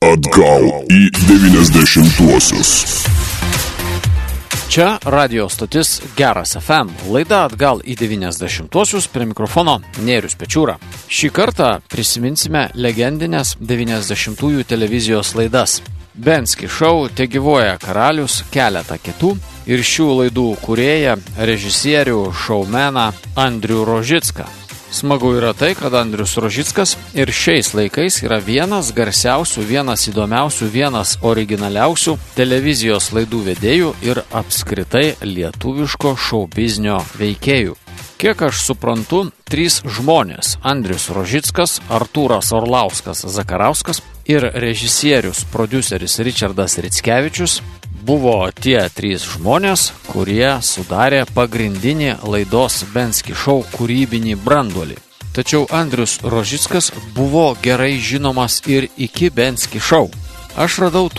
Atgal į 90-uosius. Čia radio stotis Geras FM. Laida Atgal į 90-uosius, prie mikrofono Nėrius Pečiūra. Šį kartą prisiminsime legendinės 90-ųjų televizijos laidas. Benski šou, Tegyvuoja karalius, keletą kitų ir šių laidų kūrėją, režisierių, šoumeną Andrių Rožicką. Smagu yra tai, kad Andrius Rožickas ir šiais laikais yra vienas garsiausių, vienas įdomiausių, vienas originaliausių televizijos laidų vedėjų ir apskritai lietuviško šoubiznio veikėjų. Kiek aš suprantu, 3 žmonės – Andrius Rožickas, Artūras Orlauskas Zakarauskas ir režisierius, prodiuseris Ričardas Rickevičius – buvo tie 3 žmonės, kurie sudarė pagrindinį laidos Benski šou kūrybinį branduolį. Tačiau Andrius Rožickas buvo gerai žinomas ir iki Benski šou. Aš radau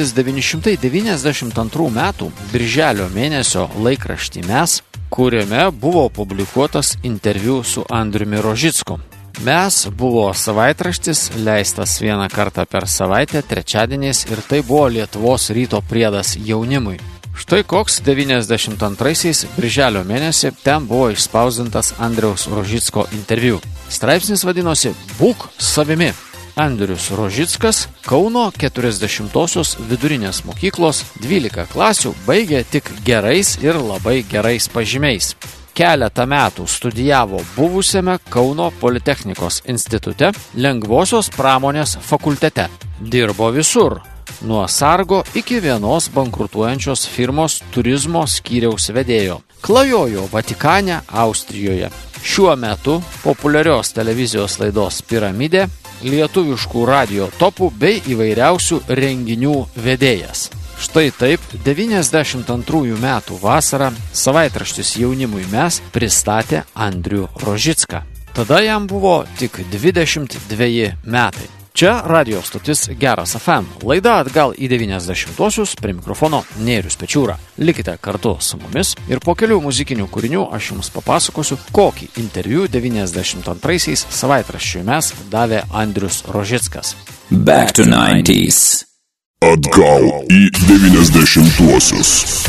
1992 metų birželio mėnesio laikraštį Mes, kuriame buvo publikuotas interviu su Andriumi Rožicku. Mes buvo savaitraštis, leistas vieną kartą per savaitę, trečiadieniais, ir tai buvo Lietuvos ryto priedas jaunimui. Štai koks 92-aisiais birželio mėnesį ten buvo išspausdintas Andriaus Rožicko interviu. Straipsnis vadinosi Būk savimi. Andrius Rožickas Kauno 40-osios vidurinės mokyklos 12 klasių baigė tik gerais ir labai gerais pažymiais. Keletą metų studijavo buvusiame Kauno Politechnikos institute, lengvosios pramonės fakultete. Dirbo visur, nuo sargo iki vienos bankrutuojančios firmos turizmo skyriaus vedėjo. Klajojo Vatikane, Austrijoje. Šiuo metu populiarios televizijos laidos Piramidė, lietuviškų radio topų bei įvairiausių renginių vedėjas. Štai taip, 92 metų vasarą savaitraštis jaunimui Mes pristatė Andrių Rožicką. Tada jam buvo tik 22 metai. Čia radio stotis Geras FM. Laida Atgal į 90-uosius, prie mikrofono Nėrius Pečiūra. Likite kartu su mumis ir po kelių muzikinių kūrinių aš jums papasakosiu, kokį interviu 92-aisiais savaitraščiui Mes davė Andrius Rožickas. Back to 90s. Atgal į 90-uosius.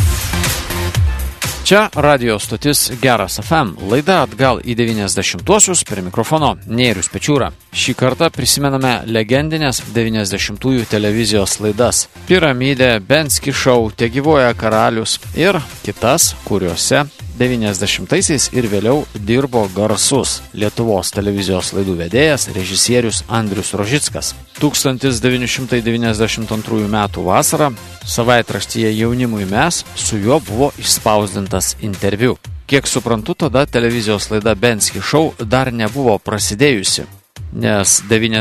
Čia radio stotis Geras FM. Laida Atgal į 90-uosius, prie mikrofono Nėrius Pečiūra. Šį kartą prisimename legendinės 90-ųjų televizijos laidas Piramidė, Benski šou, Tegyvuoja karalius ir kitas, kuriuose 90-aisiais ir vėliau dirbo garsus Lietuvos televizijos laidų vedėjas, režisierius Andrius Rožickas. 1992 metų vasarą savaitraštyje jaunimui Mes su juo buvo išspausdintas interviu. Kiek suprantu, tada televizijos laida Benski šou dar nebuvo prasidėjusi, nes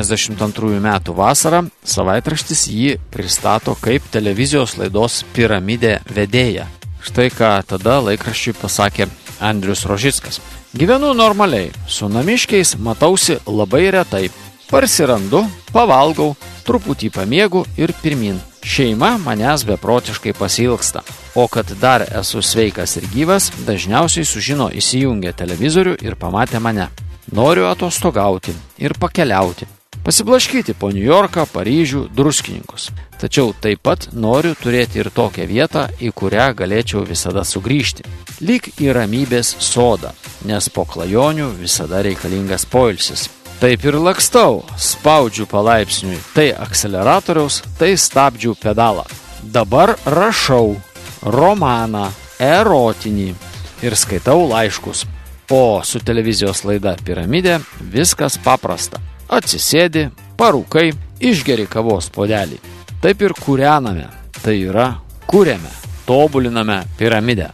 92 metų vasarą savaitraštis jį pristato kaip televizijos laidos Piramidė vedėja. Štai ką tada laikraščiui pasakė Andrius Rožickas. Gyvenu normaliai, su namiškiais matausi labai retai. Parsirandu, pavalgau, truputį pamiegu ir pirmin. Šeima manęs beprotiškai pasiilgsta. O kad dar esu sveikas ir gyvas, dažniausiai sužino įsijungę televizorių ir pamatė mane. Noriu atostogauti ir pakeliauti. Pasiblaškyti po New Yorką, Paryžių, Druskininkus. Tačiau taip pat noriu turėti ir tokią vietą, į kurią galėčiau visada sugrįžti. Lyg į ramybės sodą, nes po klajonių visada reikalingas poilsis. Taip ir lakstau, spaudžiu palaipsniui tai akseleratoriaus, tai stabdžių pedalą. Dabar rašau romaną, erotinį ir skaitau laiškus. O su televizijos laida Piramidė viskas paprasta. Atsisėdi, parūkai, išgeri kavos puodelį. Taip ir kūrename, tai yra kūrėme, tobuliname Piramidę.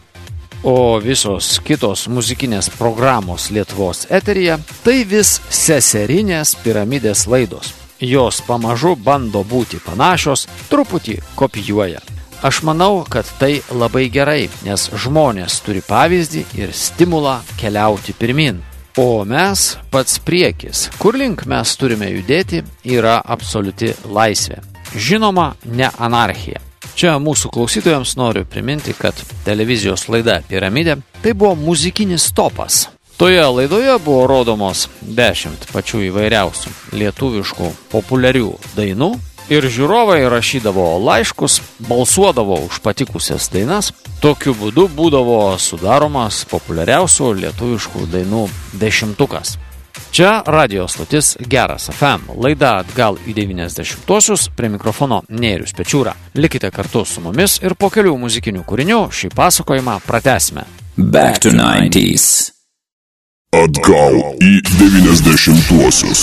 O visos kitos muzikinės programos Lietuvos eteryje tai vis seserinės Piramidės laidos. Jos pamažu bando būti panašios, truputį kopijuoja. Aš manau, kad tai labai gerai, nes žmonės turi pavyzdį ir stimulą keliauti pirmin. O mes pats priekis, kur link mes turime judėti, yra absoliuti laisvė. Žinoma, ne anarchija. Čia mūsų klausytojams noriu priminti, kad televizijos laida Piramidė tai buvo muzikinis topas. Toje laidoje buvo rodomos 10 pačių įvairiausių lietuviškų populiarių dainų Ir žiūrovai rašydavo laiškus, balsuodavo už patikusias dainas. Tokiu būdu būdavo sudaromas populiariausių lietuviškų dainų dešimtukas. Čia radio stotis Geras FM. Laida Atgal į 90-osius, prie mikrofono Nėrius Pečiūra. Likite kartu su mumis ir po kelių muzikinių kūrinių šį pasakojimą pratęsime. Back to 90s. Atgal į 90-osius.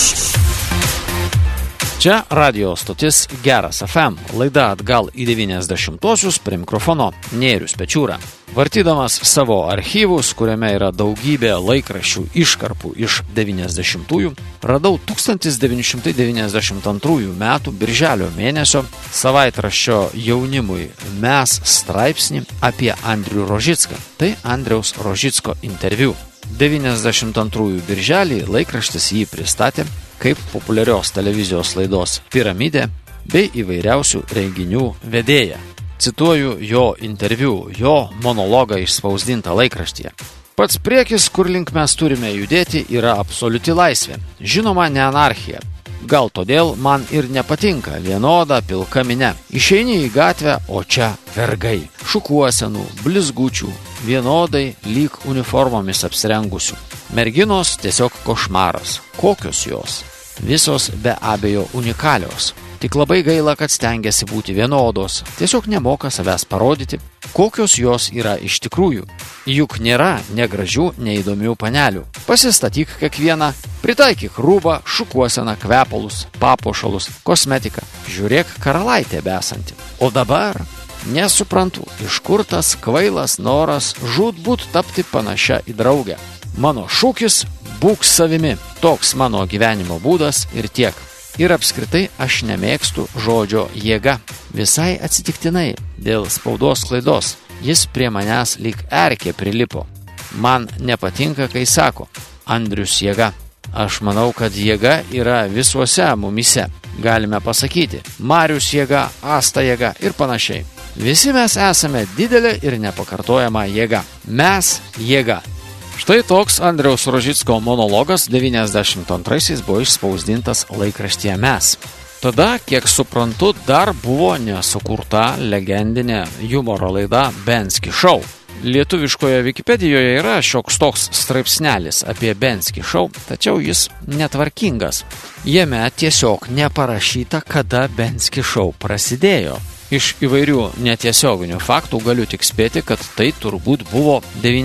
Čia radio stotis Geras FM. Laida Atgal į 90-osius, prie mikrofono Nėrius Pečiūra. Vartydamas savo archyvus, kuriame yra daugybė laikraščių iškarpų iš 90-ųjų, radau 1992 metų birželio mėnesio savaitraščio Jaunimui Mes straipsnį apie Andrių Rožicką. Tai Andriaus Rožicko interviu. 92 birželį laikraštis jį pristatė kaip populiarios televizijos laidos Piramidė bei įvairiausių renginių vedėja. Cituoju jo interviu, jo monologą išspausdintą laikraštyje. Pats priekis, kur link mes turime judėti, yra absoliuti laisvė. Žinoma, ne anarchija. Gal todėl man ir nepatinka vienoda pilka minia. Išeini į gatvę, o čia vergai. Šukuosenų, blizgučių, vienodai lyg uniformomis apsirengusių. Merginos tiesiog košmaras. Kokios jos? Visos be abejo unikalios. Tik labai gaila, kad stengiasi būti vienodos. Tiesiog nemoka savęs parodyti, kokios jos yra iš tikrųjų. Juk nėra negražių, neįdomių panelių. Pasistatyk kiekvieną, pritaikyk rūbą, šukuoseną, kvepalus, papuošalus, kosmetiką. Žiūrėk karalaitė besanti. O dabar nesuprantu, iš kur tas kvailas noras žūtbūt tapti panašia į draugę. Mano šūkis – būk savimi. Toks mano gyvenimo būdas ir tiek. Ir apskritai aš nemėgstu žodžio jėga. Visai atsitiktinai, dėl spaudos klaidos, jis prie manęs lyg erkė prilipo. Man nepatinka, kai sako Andrius jėga. Aš manau, kad jėga yra visuose mumyse. Galime pasakyti Marius jėga, Asta jėga ir panašiai. Visi mes esame didelė ir nepakartojama jėga. Mes jėga. Štai toks Andriaus Rožicko monologas 92-aisiais buvo išspausdintas laikraštyje Mes. Tada, kiek suprantu, dar buvo nesukurta legendinė humoro laida Benski Show. Lietuviškoje Wikipedijoje yra šioks toks straipsnelis apie Benski Show, tačiau jis netvarkingas. Jame tiesiog neparašyta, kada Benski Show prasidėjo. Iš įvairių netiesioginių faktų galiu tik spėti, kad tai turbūt buvo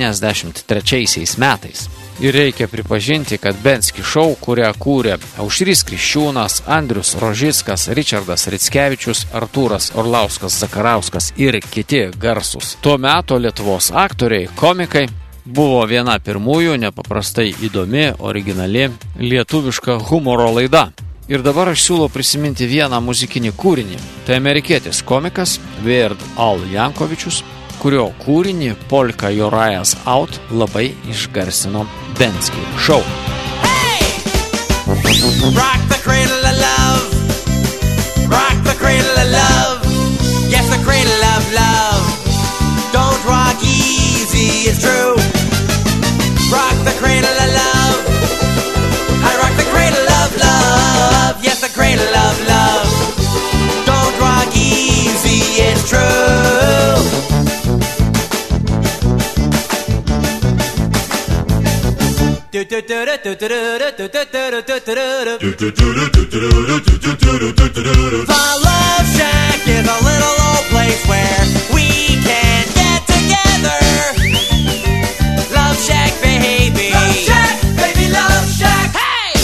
93 metais. Ir reikia pripažinti, kad Benski Show, kurią kūrė Aušrys Kriščiūnas, Andrius Rožickas, Ričardas Rickevičius, Artūras Orlauskas Zakarauskas ir kiti garsūs tuo meto Lietuvos aktoriai, komikai, buvo viena pirmųjų nepaprastai įdomi, originali lietuviška humoro laida. Ir dabar aš siūlau prisiminti vieną muzikinį kūrinį. Tai amerikietis komikas Weird Al Yankovičius, kurio kūrinį Polka Your Eyes Out labai išgarsino Benski Show. Hey! Rock the cradle of love. Rock the cradle of love. Yes, the cradle of love. Don't rock easy, it's true. Rock the cradle of love. I rock the cradle of love. Yes, the cradle of love. Don't rock easy, it's true. The Love Shack is a little old place where we can get together. Love Shack, baby. Love Shack, baby, Love Shack. Hey!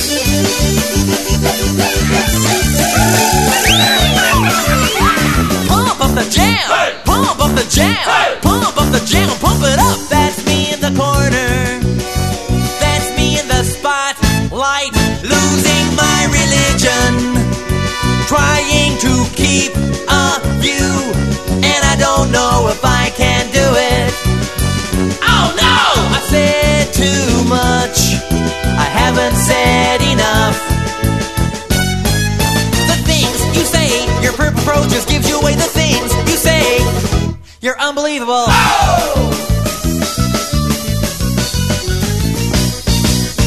Pump up the jam. Hey! Pump up the jam. Hey! Pump up the jam. Pump it up. That's me in the corner. That's me in the spotlight. Losing my religion. Trying to keep a view. And I don't know if I can do it. Oh no! I've said too much. I haven't said enough. The things you say, your purple pro just gives you away. The things you say, you're unbelievable. Oh!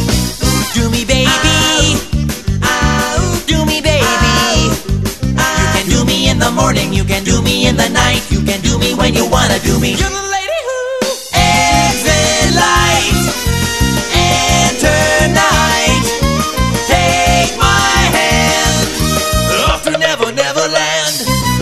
Do me, baby. Do me, baby. You me in the morning, you can do me in the night, you can do me when you wanna do me. You're the lady who exit light, enter night, take my hand, off to Never Never Land.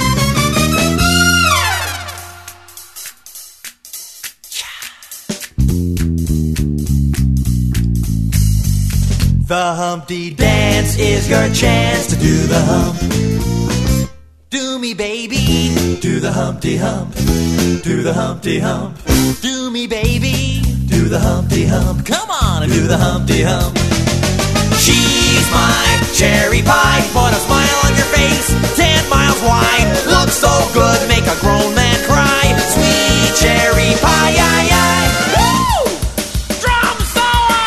The Humpty Dance is your chance to do the hump. Do me, baby. Do the Humpty Hump. Do the Humpty Hump. Do me, baby. Do the Humpty Hump. Come on and do the Humpty Hump. She's my cherry pie. Put a smile on your face. 10 miles wide. Looks so good. Make a grown man cry. Sweet cherry pie. Woo! Drum solo!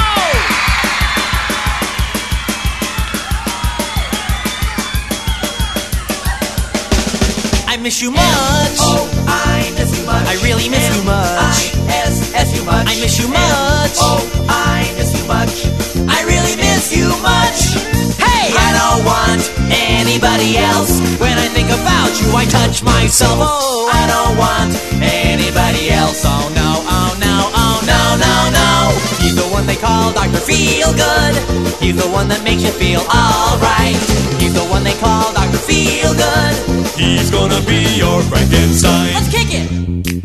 I miss you much. Oh, I miss you much. I really miss you much. I miss you much. I miss you much. Oh, I miss you much. I really miss you much. Hey, I don't want anybody else. When I think about you, I touch myself. Oh, I don't want anybody else. Oh no, oh no, oh no, no, no. He's the one they call Dr. Feelgood. He's the one that makes you feel alright. He's the one they call Dr. Feelgood. He's gonna be your Frankenstein. Let's kick it.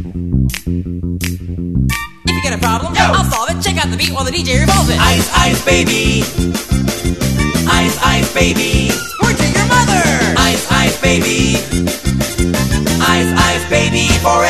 If you get a problem, I'll solve it. Check out the beat while the DJ revolves it. Ice, ice, baby. Ice, ice, baby. Word to your mother. Ice, ice, baby. Ice, ice, baby. Forever.